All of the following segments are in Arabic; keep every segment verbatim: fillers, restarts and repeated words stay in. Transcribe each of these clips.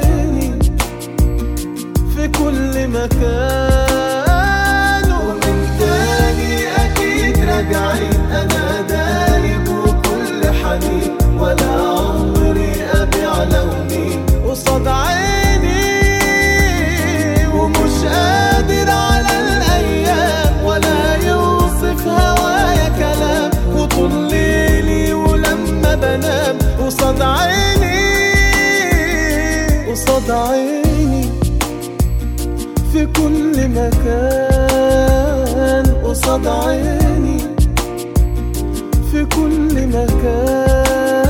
عيني في كل مكان. ومن تاني أكيد راجعين، أنا دايب وكل حنين، ولا عمري أبيع لوني قصاد عيني. ومش قادر على الأيام ولا يوصف هوايا كلام، وطول ليلي ولما بنام قصاد عيني قصاد عيني في كل مكان. قصاد عيني في كل مكان.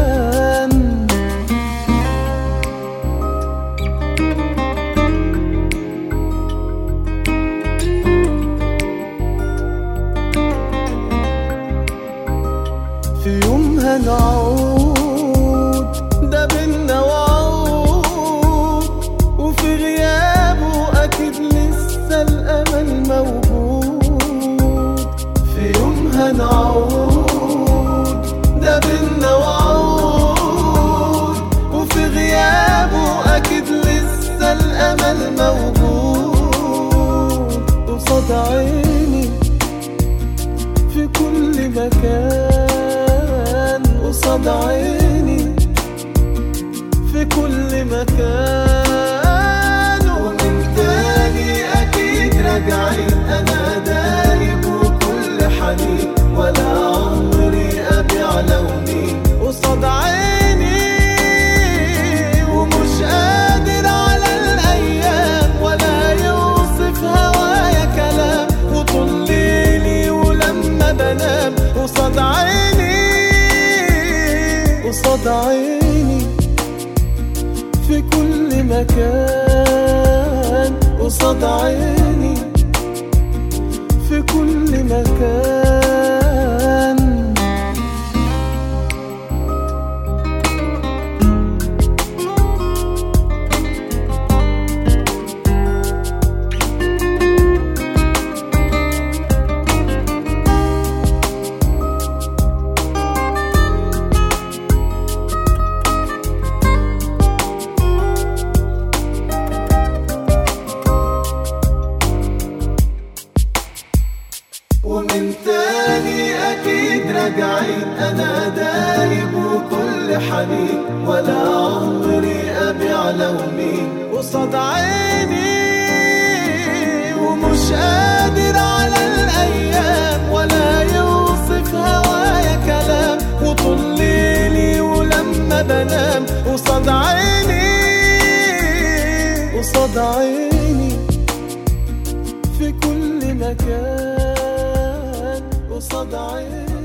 في يوم هنعود ده بينا وعود، وفي غيابه أكيد لسه الأمل موجود. في يوم هنعود ده بينا وعود، وفي غيابه أكيد لسه الأمل موجود. قصاد عيني في كل مكان. قصاد عيني في كل مكان. ومن تاني أكيد راجعين، أنا دايب وكل حنين، ولا عمري أبيع لوني قصاد عيني. ومش قادر على الأيام ولا يوصف هوايا كلام، وطول ليلي ولما بنام قصاد عيني قصاد عيني في كل مكان. قصاد عيني في كل مكان. ومن تاني أكيد راجعين، أنا دايب وكل حنين، ولا عمري أبيع لوني قصاد عيني. ومش قادر على الأيام ولا يوصف هوايا كلام، وطول ليلي ولما بنام قصاد عيني قصاد عيني في كل مكان. قصاد عيني